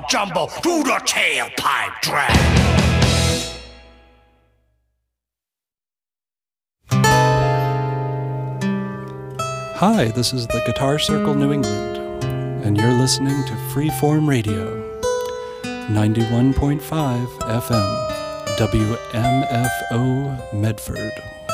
jumbo to the tailpipe drag. Hi, this is the Guitar Circle New England, and you're listening to Freeform Radio, 91.5 FM, WMFO Medford.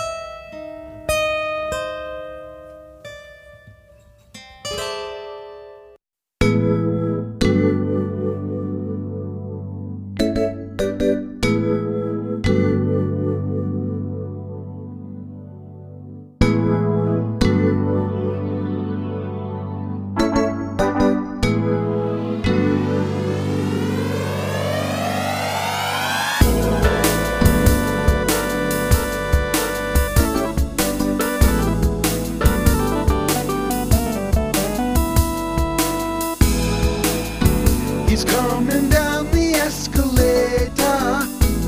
He's coming down the escalator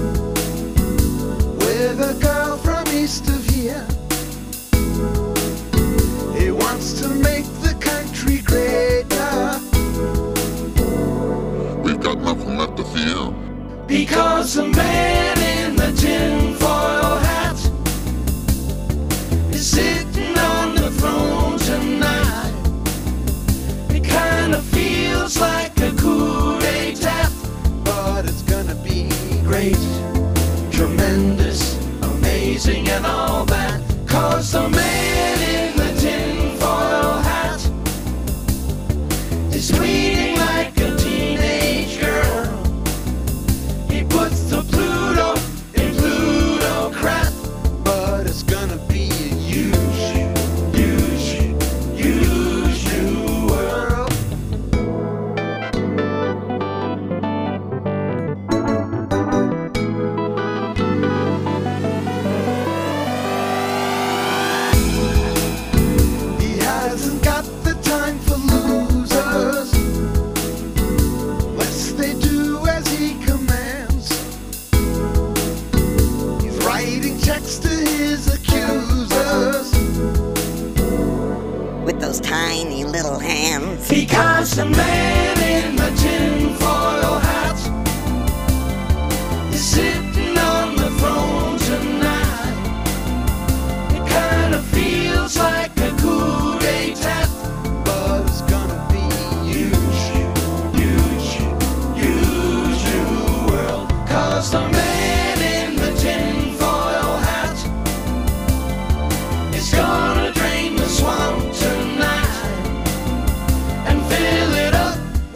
with a girl from east of here. He wants to make the country greater. We've got nothing left to fear, Because the man in the tinfoil hat is sitting on the throne tonight. It kind of feels like a coup d'etat, but it's gonna be great, tremendous, amazing and all that. 'Cause the man in the tinfoil hat is tweeting like a teenage girl. He puts the Pluto in Plutocrat, but it's gonna be a huge, huge, huge new world. He hasn't got the time for losers, unless they do as he commands. He's writing checks to his accusers with those tiny little hands. because the man in the tinfoil hat is sitting on the throne tonight. It kind of feels like a coup d'etat, but it's gonna be huge, huge, huge new world. 'Cause the man in the tinfoil hat is gonna drain the swamp tonight and fill it up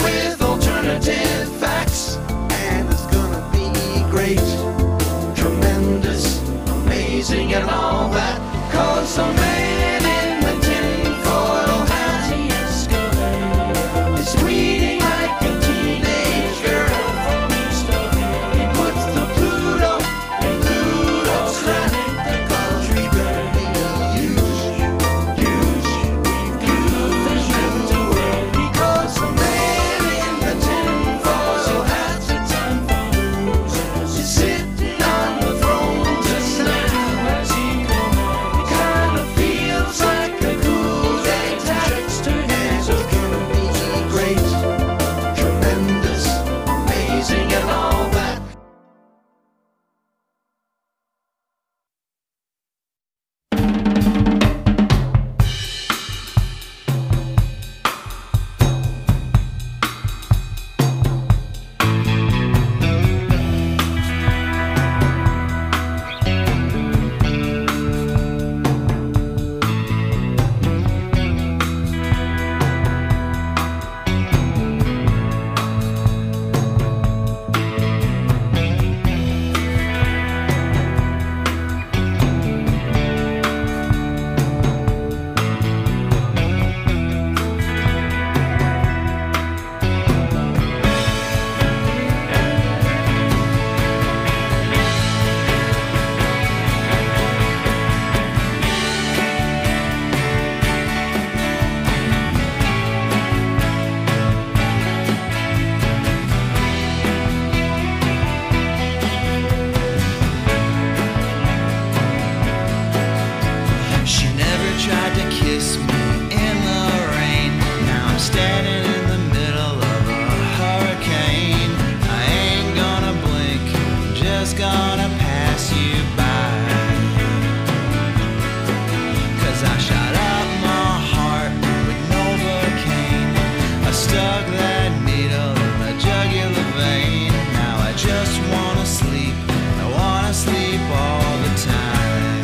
stuck that needle in my jugular vein. Now I just wanna sleep, I wanna sleep all the time.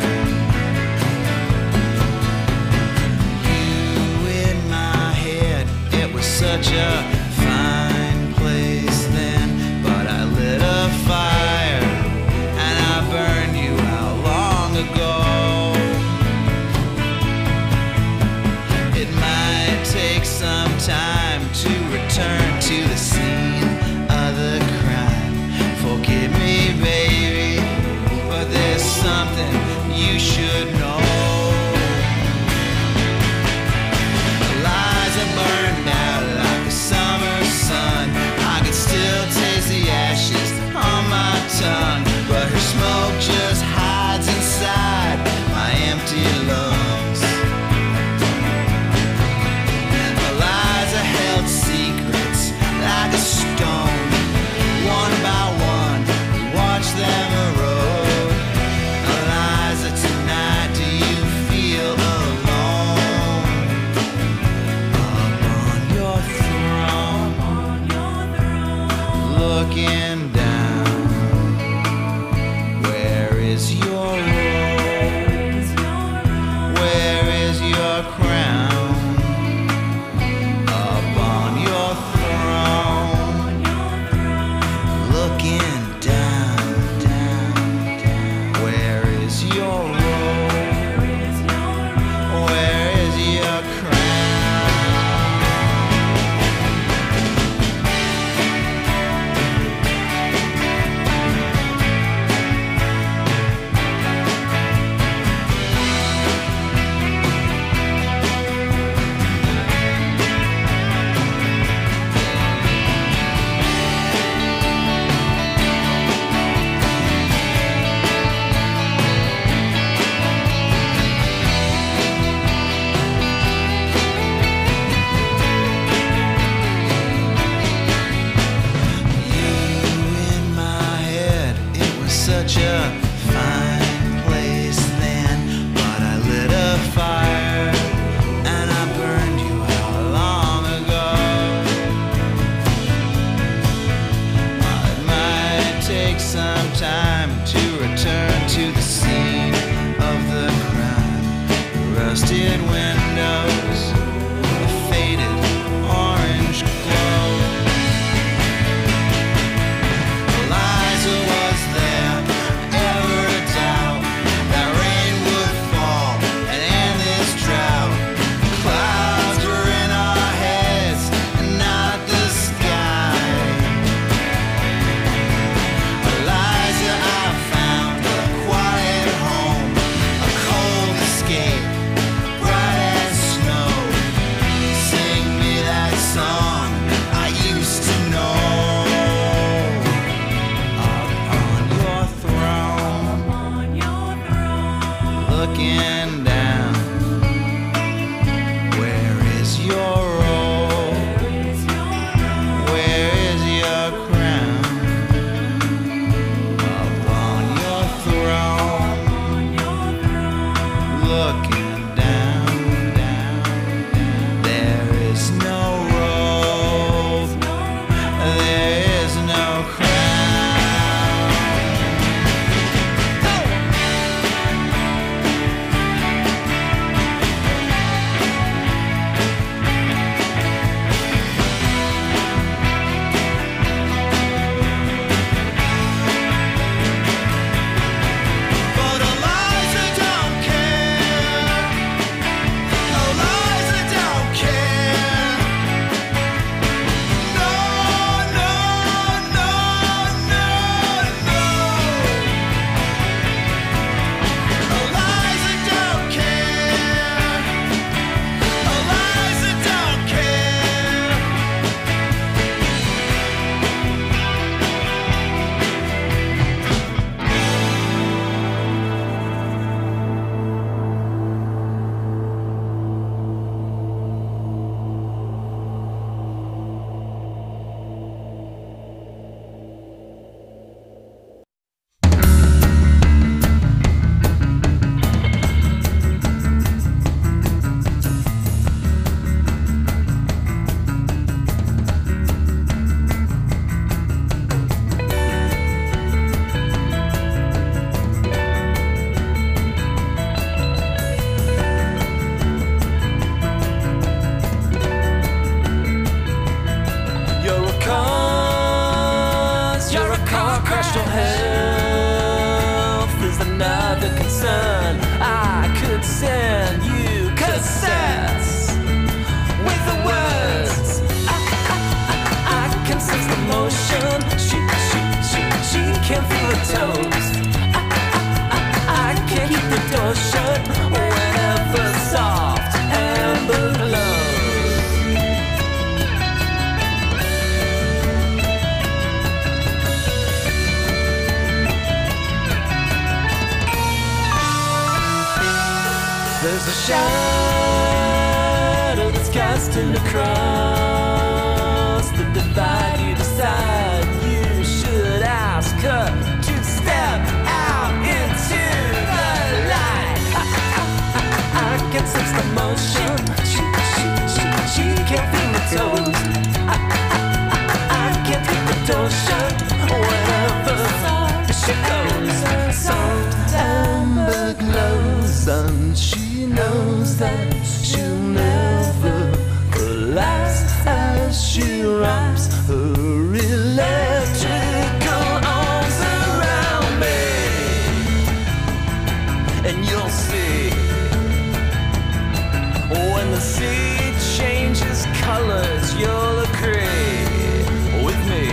You in my head, it was such a fine place then, but I lit a fire and I burned you out long ago. It might take some time to return to the scene of the crime. Forgive me, baby, but there's something you should know. Eliza burned out like a summer sun. I could still taste the ashes on my tongue, but her smoke just hides inside my empty lungs. Eliza held secrets like a stone. One by one, we watched them erode. Eliza, tonight, do you feel alone? Up on your throne, looking down. Where is your robe? Where is your crown? Up on your throne, looking down, down, down. Where is your robe? Where is your crown? 'cause you're a car crash. Your health is another concern. I could send you cassettes with the words. I can sense the motion. She can feel her toes. I can't keep the door shut whenever soft amber glows. There's a shadow that's casting across the divide. You decide you should ask her to step out into the light. I can sense the motion. She can't feel my toes. I can't keep the door shut whenever she goes. Soft amber glows, and she knows that she'll never collapse as she wraps her electrical arms around me. And you'll see when the sea changes colors, you'll agree with me.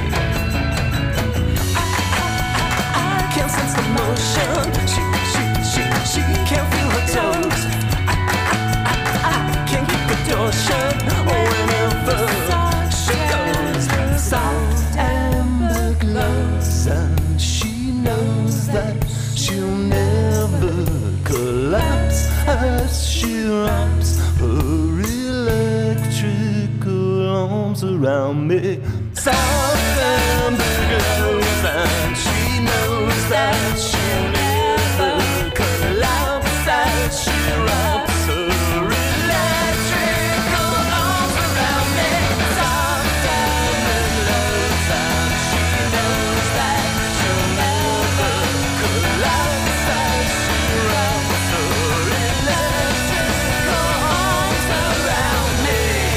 I can sense the motion. She can't feel her toes. I can't keep the door shut whenever she goes. Soft amber glows, and she knows that she'll never collapse as she wraps her electrical arms around me. Soft amber glows, and she knows that she'll never collapse as she wraps her electrical arms around me. Soft amber glows, and she knows that she'll never collapse as she wraps her electrical arms around me.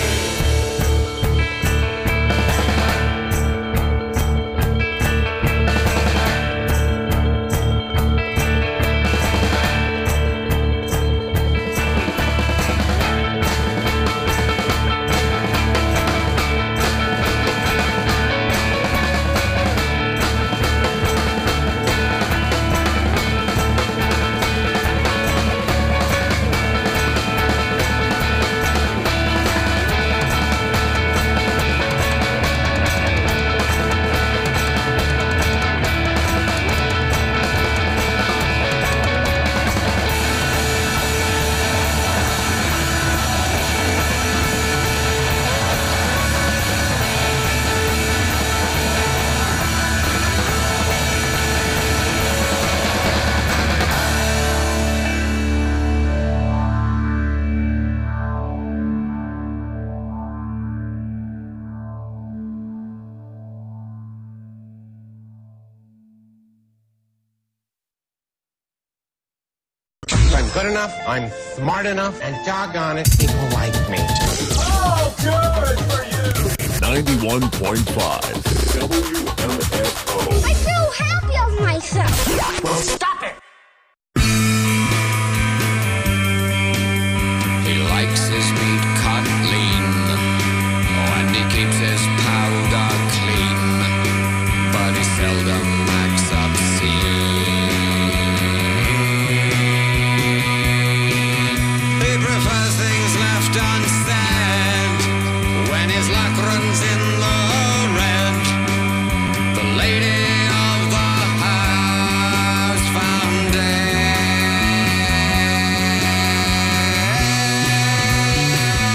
I'm good enough, I'm smart enough, and doggone it, people like me. Oh, good for you! 91.5 WMFO. I feel happy of myself. Well, stop it! He likes his meat cut lean, and he keeps his powder clean, but he seldom acts obscene. He prefers things left unsaid when his luck runs in the red. The lady of the house found dead.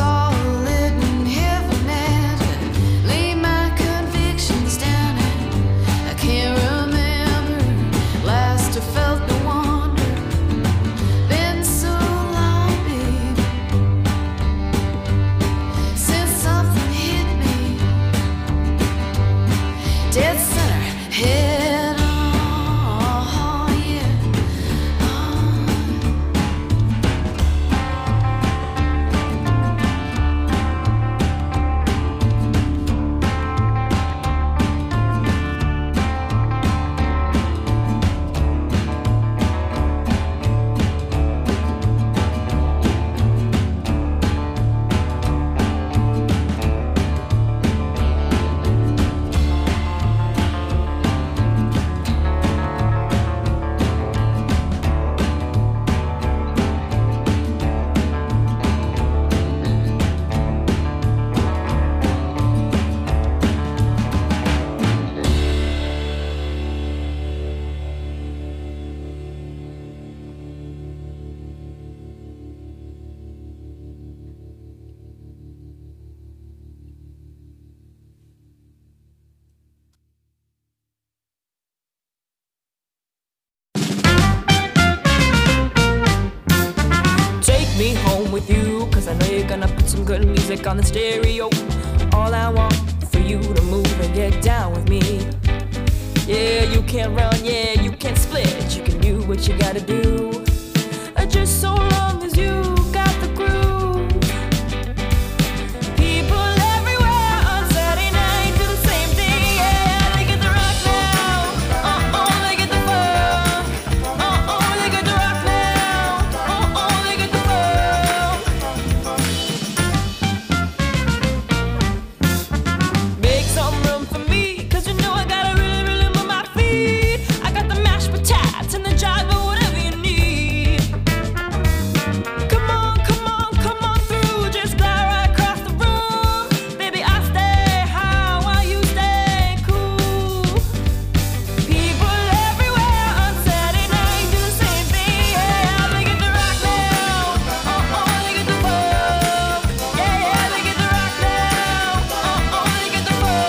dead center, head on, yeah. Me home with you, cause I know you're gonna put some good music on the stereo. All I want for you to move and get down with me. Yeah, you can't run, yeah, you can't split. You can do what you gotta do. Just so long as you got the groove. People everywhere on Saturday night do the same thing, yeah. They get the rock now, they get the funk. They get the rock now, they get the make some room for me, cause you know I gotta really, really move my feet. I got the mashed potatoes and the jive or whatever you need. Come on, come on, come on through, just glide right across the room. Baby, I stay high while you stay cool. People everywhere on Saturday night do the same thing, yeah. They get the rock now, they get the funk. Yeah, they get the rock now, they get the funk.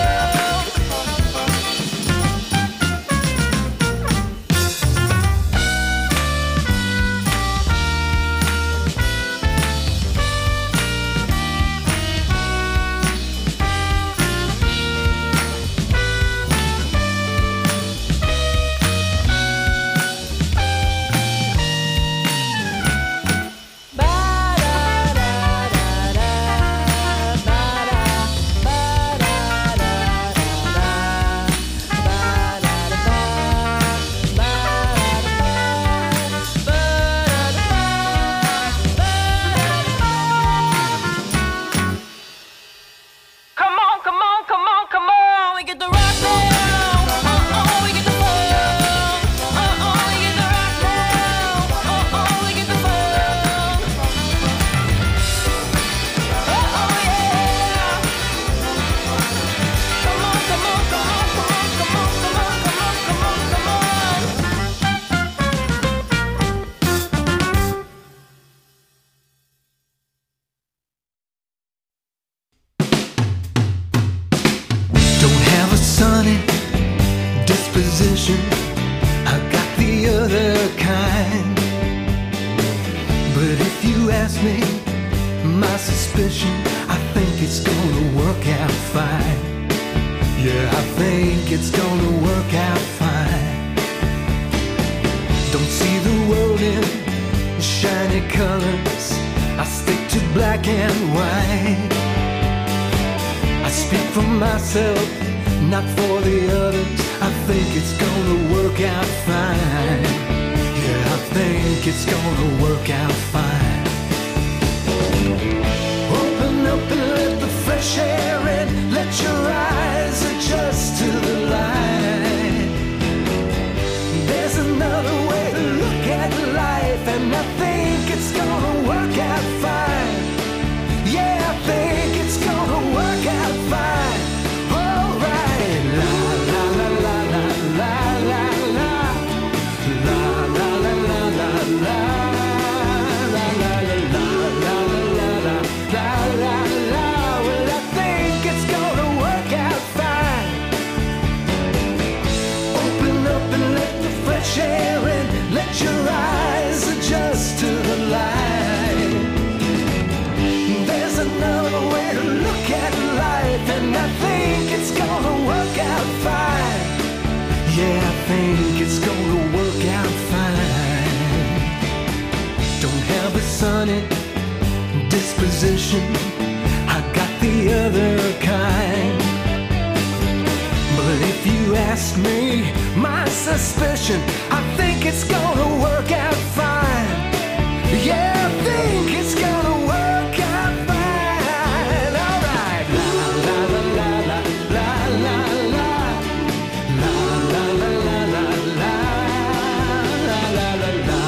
Come on, come on, come on, come on. We get the rock now. We get the funk. We get the rock now. We get the funk. Yeah. Come on, come on, come on, come on, come on, come on, come on, come on, Don't have a sunny disposition, I got the other kind. But if you ask me, my suspicion, I think it's gonna work out fine. Yeah, I think it's gonna work out fine. Don't see the world in shiny colors, I stick to black and white. I speak for myself, not for the others. I think it's gonna work out fine. Yeah, I think it's gonna work out fine. Open up and let the fresh air in. Let your eyes adjust to the light. There's another way to look at life, and I think it's gonna work out fine. Yeah, I think it's gonna work out fine. All right. La la la la la la la la la la la la la la la la la la la la. Well, I think it's gonna work out it's gonna work out fine. Don't have a sunny disposition, I got the other kind. But if you ask me, my suspicion, I think it's gonna work out fine. Yeah, I think it's gonna work out fine. All right. La la la la la la la la la la la la la la la la la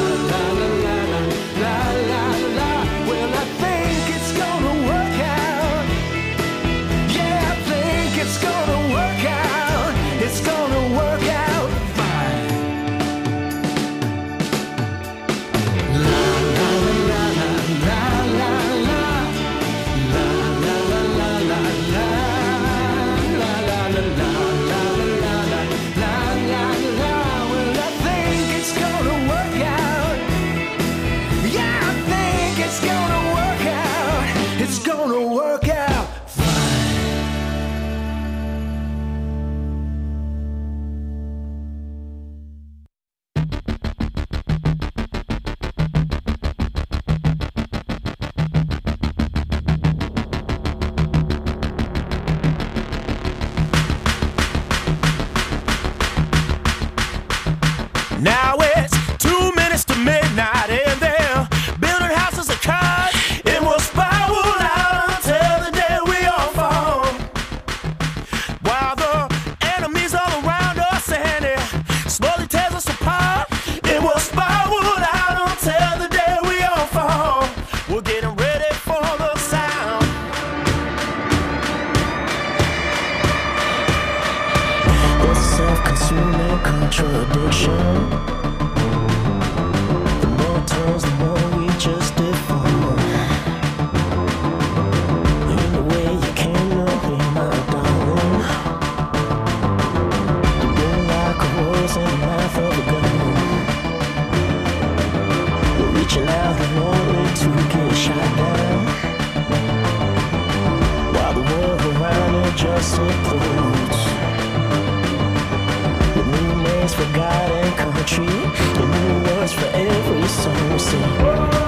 la la la. Well, I think it's gonna work out. Yeah, I think it's gonna work out. It's gonna work out fine. La la la la la la la la la la la la la la la la la la la. Well, I think it's gonna work out. Yeah, I think it's gonna work out. It's gonna work out fine. Now it's 2 minutes to midnight and they're building houses of cards, and we'll spiral out until the day we all fall. While the enemies all around us and it slowly tears us apart, and we'll spiral out until the day we all fall. We're getting ready for the sound. It's a self-consuming contradiction. The more turns, the more we just deform. In the way you can't know me, my darling. The blue like a rose in the mouth of a gun. We're reaching out in order to get shot down, while the world around it just implodes. With new names for God and country, and new words for every song. Sing.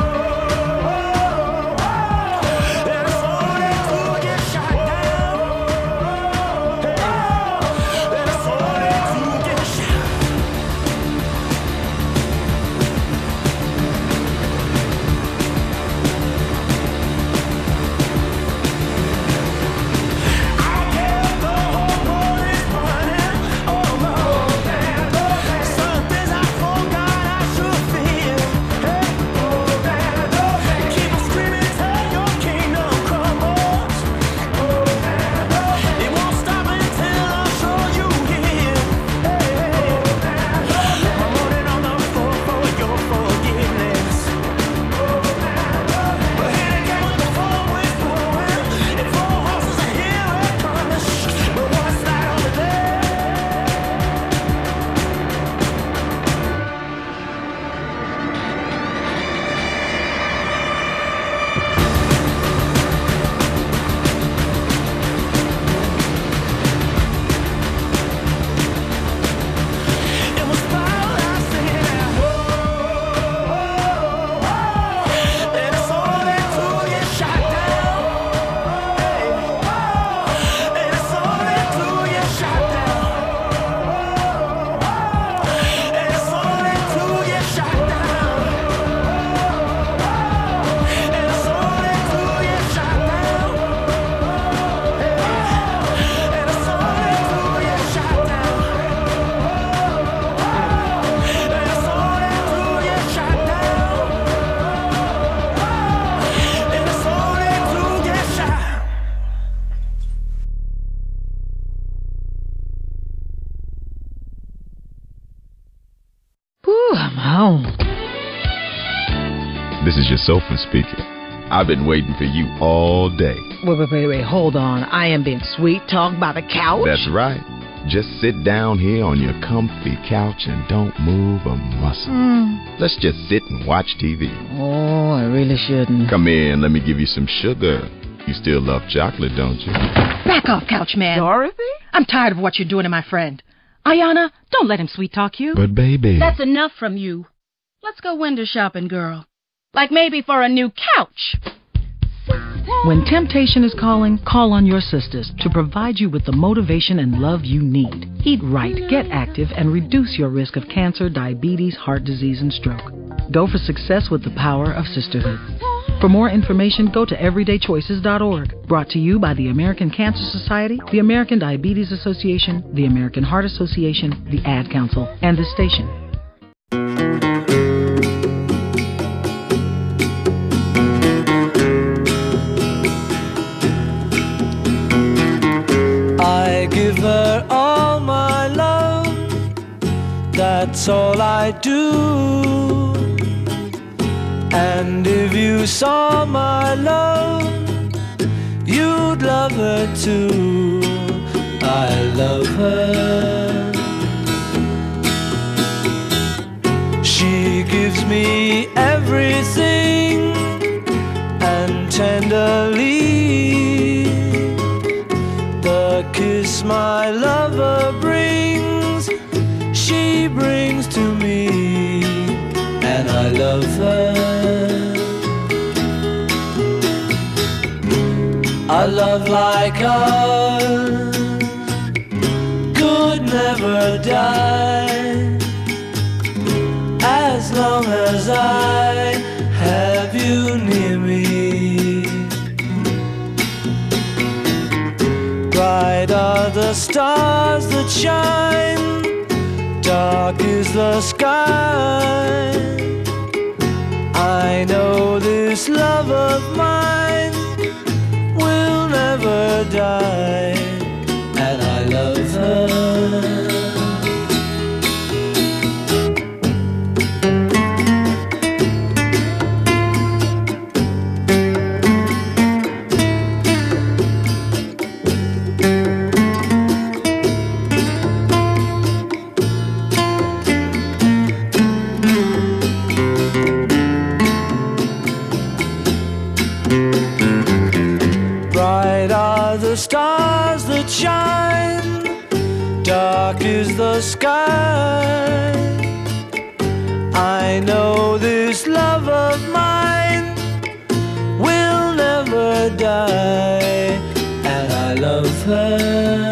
This is your sofa speaker. I've been waiting for you all day. Wait, hold on. I am being sweet talked by the couch? That's right. Just sit down here on your comfy couch and don't move a muscle. Let's just sit and watch TV. Oh, I really shouldn't. Come in, let me give you some sugar. You still love chocolate, don't you? Back off, couch man. Dorothy? I'm tired of what you're doing to my friend. Ayana, don't let him sweet talk you. But baby... That's enough from you. Let's go window shopping, girl. Like maybe for a new couch. When temptation is calling, call on your sisters to provide you with the motivation and love you need. Eat right, get active, and reduce your risk of cancer, diabetes, heart disease, and stroke. Go for success with the power of sisterhood. For more information, go to everydaychoices.org. Brought to you by the American Cancer Society, the American Diabetes Association, the American Heart Association, the Ad Council, and this station. I give her all my love, that's all I do. And if you saw my love, you'd love her too. I love her. She gives me everything, and tenderly the kiss my lover brings, she brings to me, and I love her. A love like ours could never die, as long as I have you near me. Bright are the stars that shine, dark is the sky. I know this love of mine will never die, and I love her. Bright are the stars that shine, dark is the sky. I know this love of mine will never die, and I love her.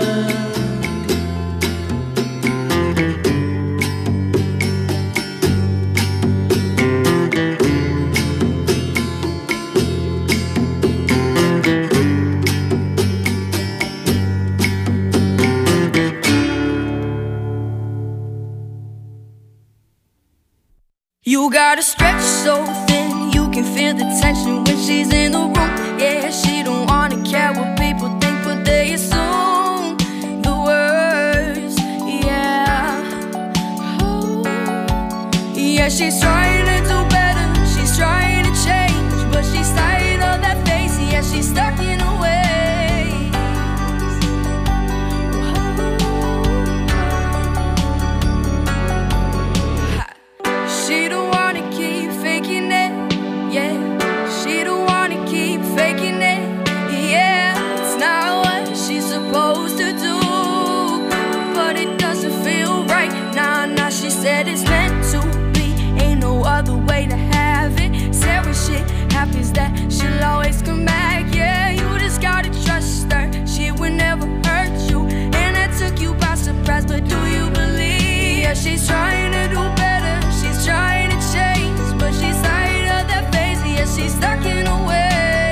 You gotta stretch so thin, you can feel the tension when she's in the room. Yeah, she don't wanna care what people think, but they assume the worst. Yeah, oh. Yeah, she's trying to do better, she's trying to change, but she's tired of that face. Yeah, she's stuck in her ways. She don't wanna keep faking it, yeah. She don't wanna keep faking it, yeah. It's not what she's supposed to do, but it doesn't feel right. Nah, nah, she said it's meant to be, ain't no other way to have it. Said when shit happens that she'll always come back, yeah. You just gotta trust her, she would never hurt you, and that took you by surprise, but do you believe? Yeah, she's trying to do better, she's trying to change, but she's tired of that phase. Yeah, she's stuck in her ways.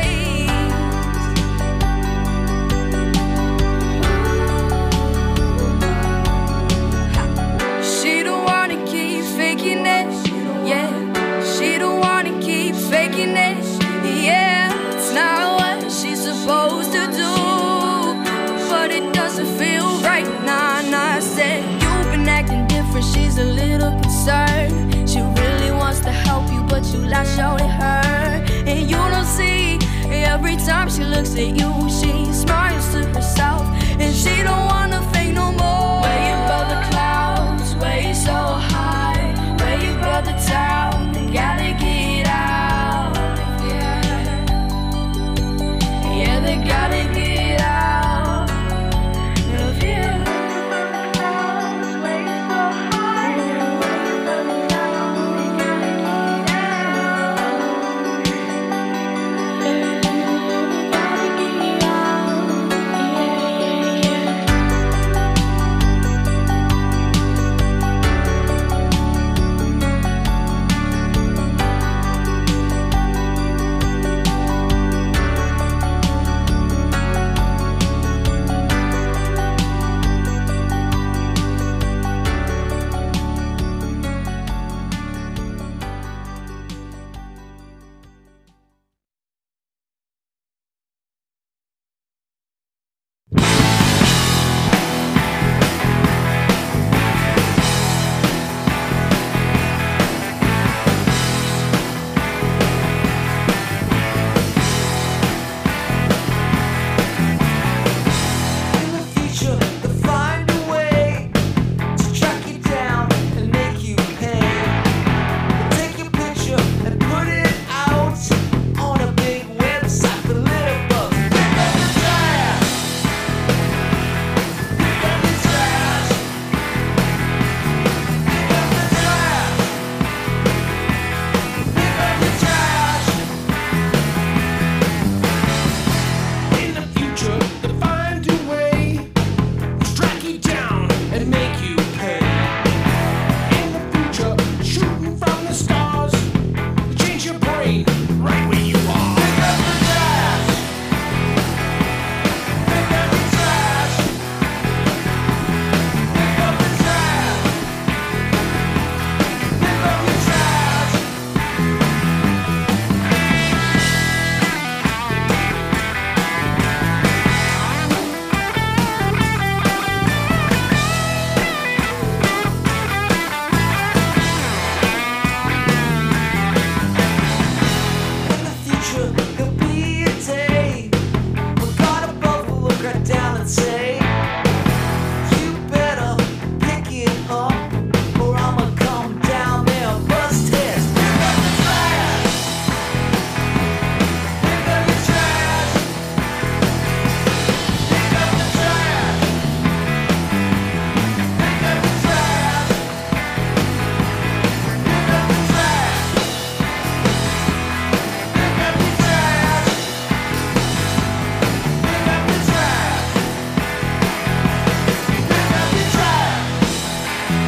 She don't wanna keep faking it, yeah. She don't wanna keep faking it, yeah. It's not what she's supposed to do, but it doesn't feel right. Nah, nah, I said you've been acting different, she's a little concerned. She really wants to help you, but you lash out at her, and you don't see. Every time she looks at you, she smiles to herself, and she don't wanna fake no more. Where you above the clouds, where you so high, where you above the town, you gotta get out. Yeah, they gotta get out of here. and make you pay. In the future, shooting from the stars, change your brain right where you are. Pick up the trash. Pick up the trash. Pick up the trash. Pick up the trash. In the future, there'll be a day when God above will look right down and say, you better pick it up, or I'ma come down there and bust test. Pick up the trash. Pick up the trash. Pick up the trash. Pick up the trash. Pick up the trash. Pick up the trash. Pick up the trash. Pick up the trash.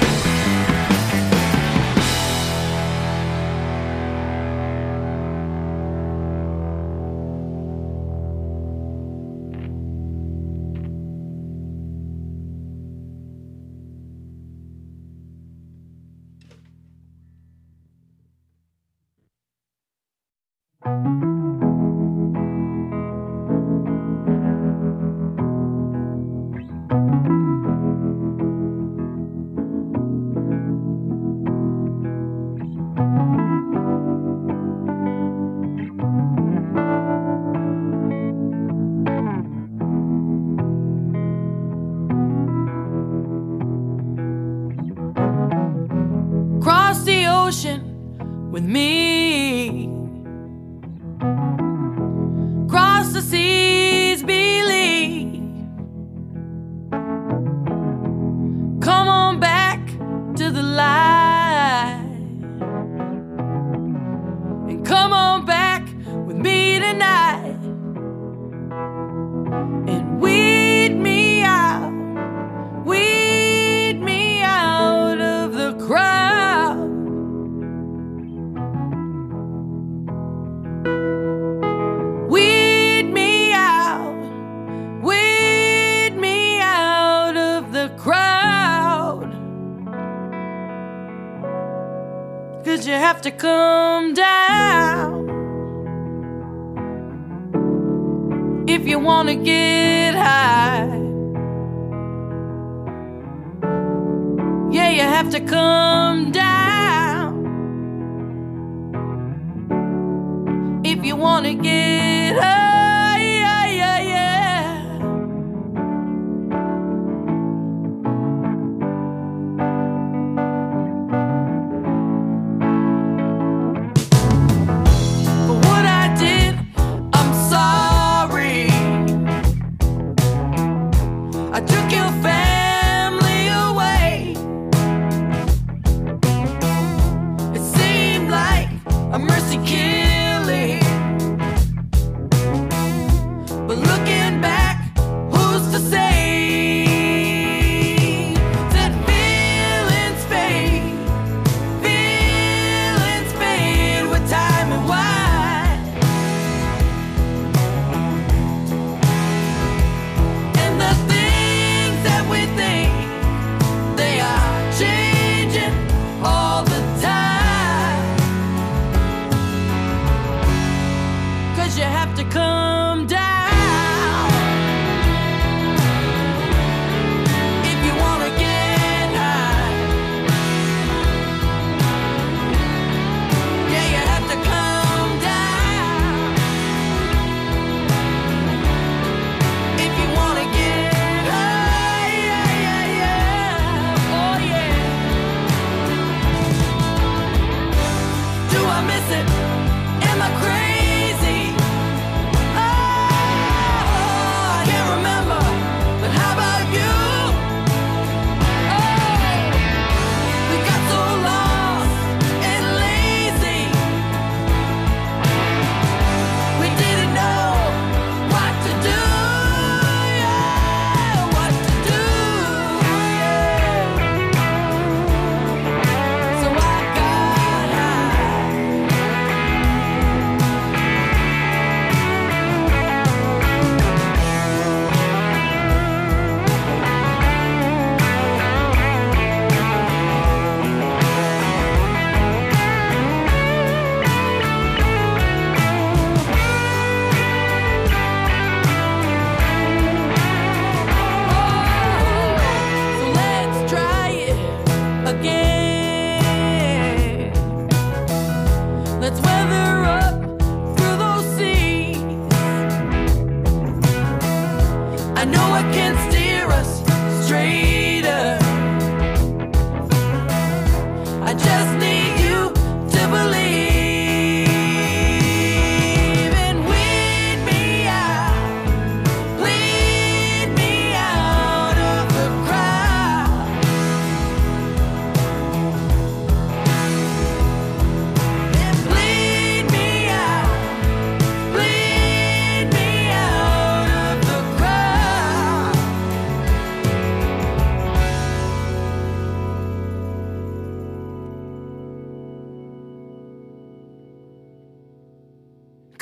Cross the ocean with me. Cross the seas, believe. Come on back to the light. And come on back with me tonight. And weed me out. Weed me out of the crowd. Weed me out. Weed me out of the crowd. 'Cause you have to come down if you wanna get high. Yeah, you have to come down if you wanna get high. Yeah, yeah, yeah. For what I did, I'm sorry. I took your family away.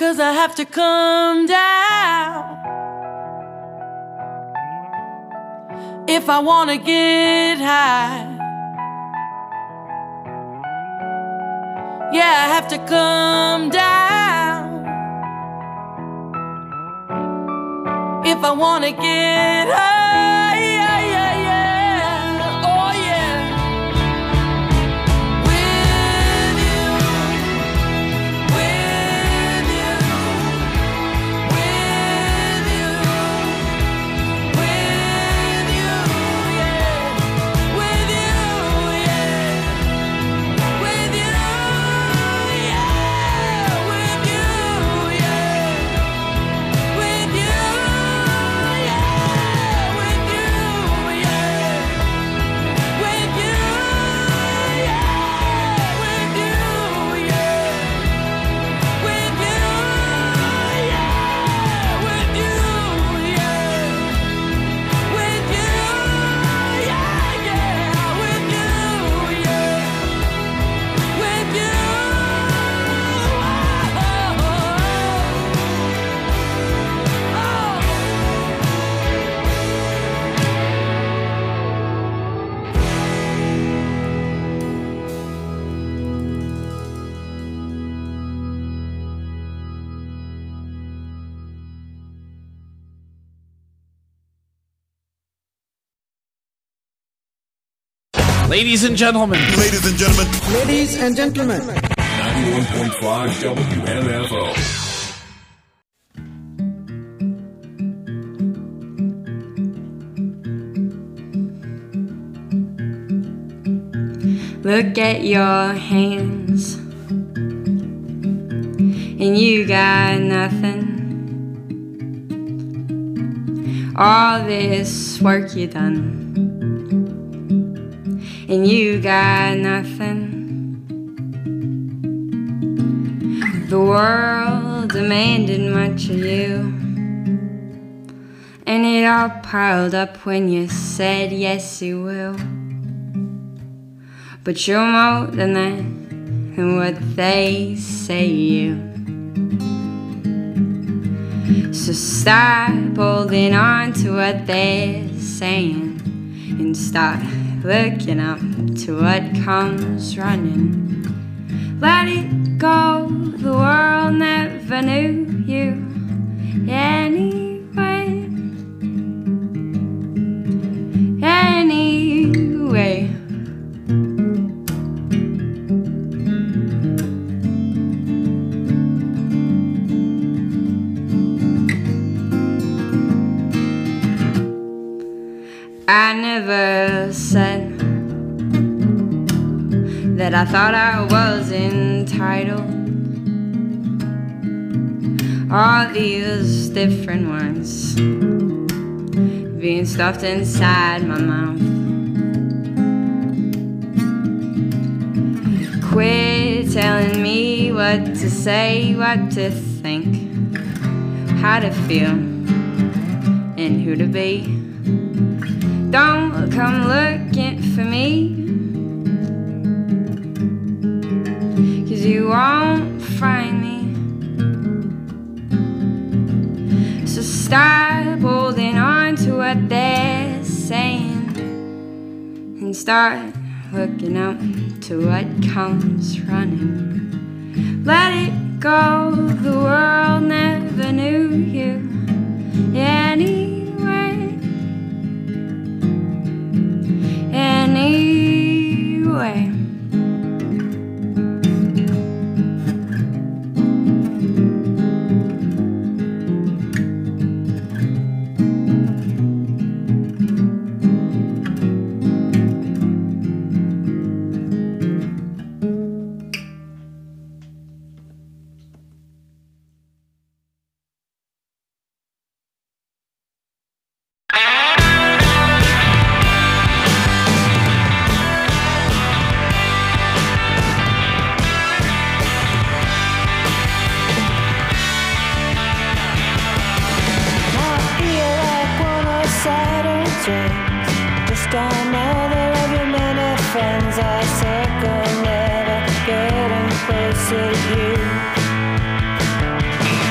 'cause I have to come down if I wanna get high. Yeah, I have to come down if I wanna get high. Yeah, yeah, yeah. Oh yeah. With you, with you, with you, with you, yeah. With you, yeah. With you, yeah. With you, yeah. With you, yeah. With you, yeah. With you, yeah. With you, yeah. With you, yeah. With you, yeah. With you, yeah, yeah. With you, yeah. With you, Ladies and gentlemen. Ladies and gentlemen. Ladies and gentlemen. 91.5 WMFO. Look at your hands, and you got nothing. All this work you done, and you got nothing. The world demanded much of you, and it all piled up when you said yes you will. But you're more than that, than what they say you. So stop holding on to what they're saying and start looking up to what comes running. Let it go, the world never knew you anyway. Anyway. I never said that I thought I was entitled. All these different words being stuffed inside my mouth. Quit telling me what to say, what to think, how to feel, and who to be. Don't come looking for me, 'cause you won't find me. So stop holding on to what they're saying and start looking up to what comes running. Let it go, the world never knew you anyway. Anyway. Just another of your many friends. I circle, never getting closer to you.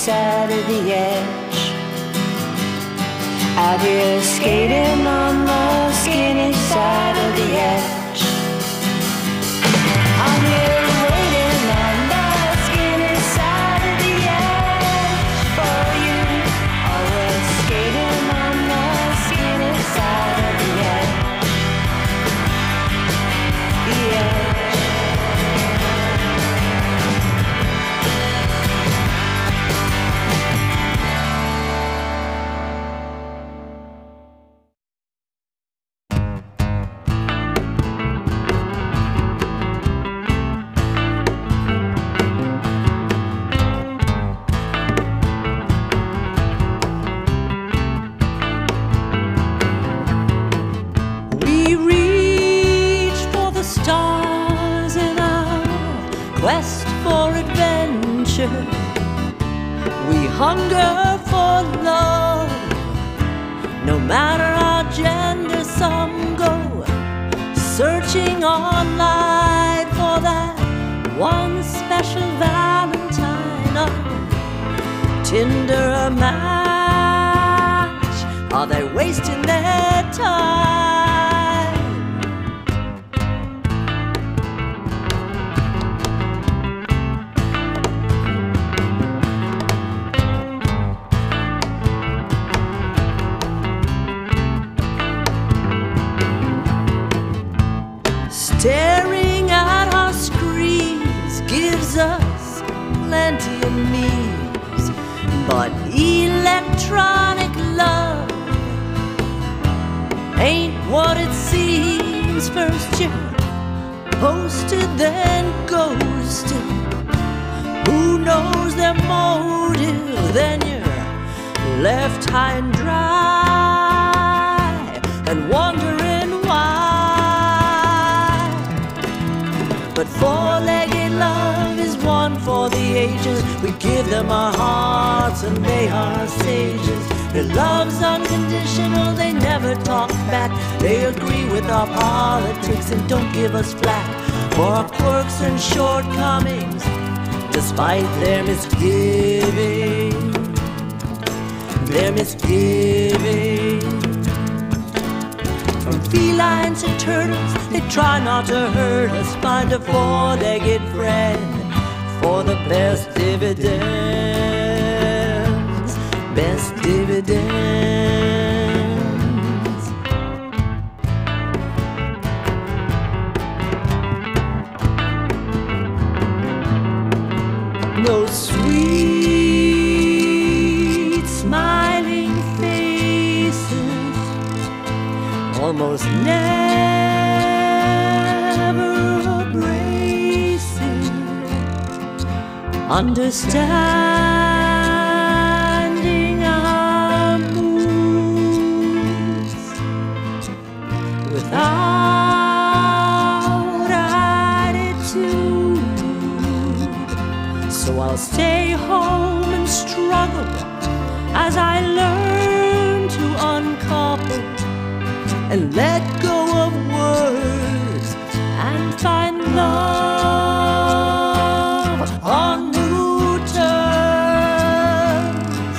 side of the edge. Out here skating on the skinny side of the edge. I'm here waiting on the skinny side of the edge for you. Always skating on the skinny side of the edge. The edge. Quest for adventure, we hunger for love. No matter our gender, some go searching online for that one special Valentine. A Tinder, a match, are they wasting their time? Staring at our screens gives us plenty of memes, but electronic love ain't what it seems. First you're posted, then ghosted. Who knows their motive? Then you're left high and dry and wondering why. But four-legged love is one for the ages. We give them our hearts and they are sages. Their love's unconditional, they never talk back. They agree with our politics and don't give us flack for our quirks and shortcomings, despite their misgiving. Their misgiving. From felines and turtles, they try not to hurt us. Find a four-legged friend for the best dividends. Best dividends. No sweet smiling faces, almost never abrasive, understanding our moods without attitude. So I'll stay home and struggle as I learn to uncouple and let go of words and find love on new terms.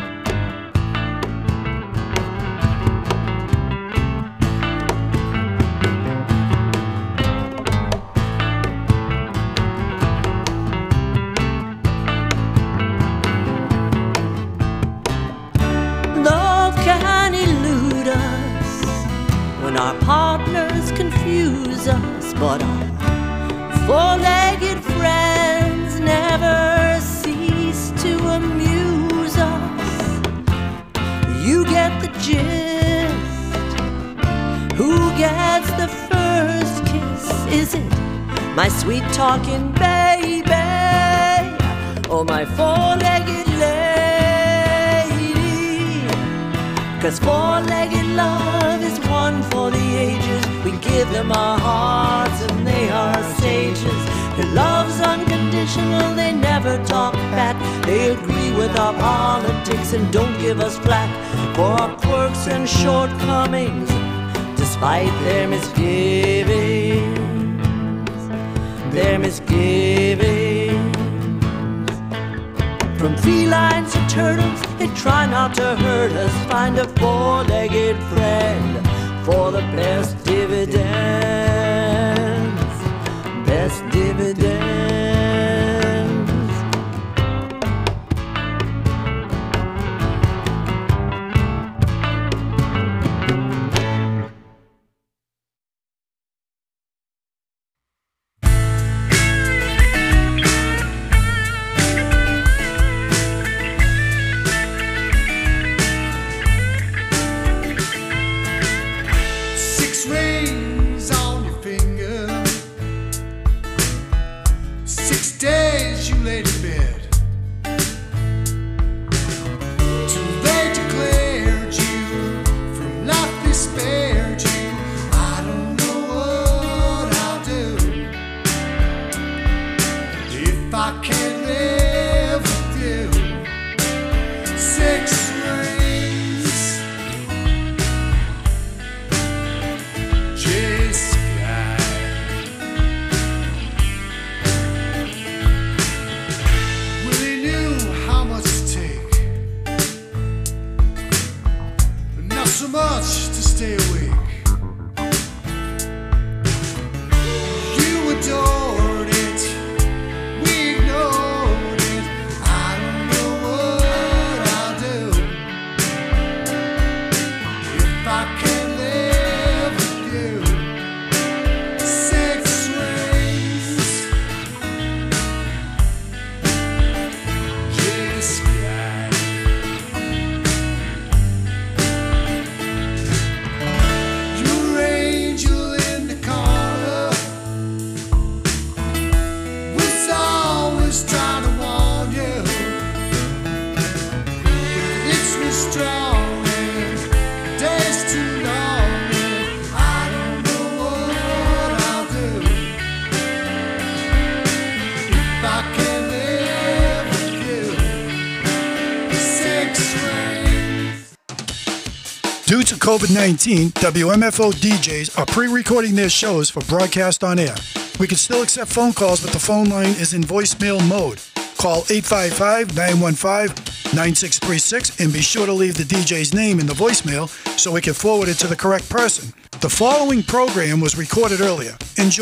Love can elude us when our partners confuse us, but our four-legged friends never cease to amuse us. You get the gist. Who gets the first kiss? Is it my sweet talking baby or my four-legged lady? 'Cause four-legged love is one for the ages. We give them our hearts and they are sages. Their love's unconditional, they never talk back. They agree with our politics and don't give us flack for our quirks and shortcomings, despite their misgivings. Their misgivings. From feline turtles, they try not to hurt us. Find a four-legged friend for the best dividends. Best dividends. Six rings on your finger, 6 days you laid in bed, till they declared you from life, they spared you. I don't know what I'll do if I can't live with you. 6 rings, J-Sky. Willie knew how much to take, but not so much to stay awake. You adored it, we ignored it. I don't know what I'll do if I can't live with you. 6 rings, J-Sky. Your angel in the corner was always trying to warn you. It's been strong and days too long, and I don't know what I'll do if I can't live with you. 6 rings. Due to COVID-19, WMFO DJs are pre-recording their shows for broadcast on air. We can still accept phone calls, but the phone line is in voicemail mode. Call 855-915-9636 and be sure to leave the DJ's name in the voicemail so we can forward it to the correct person. The following program was recorded earlier. Enjoy.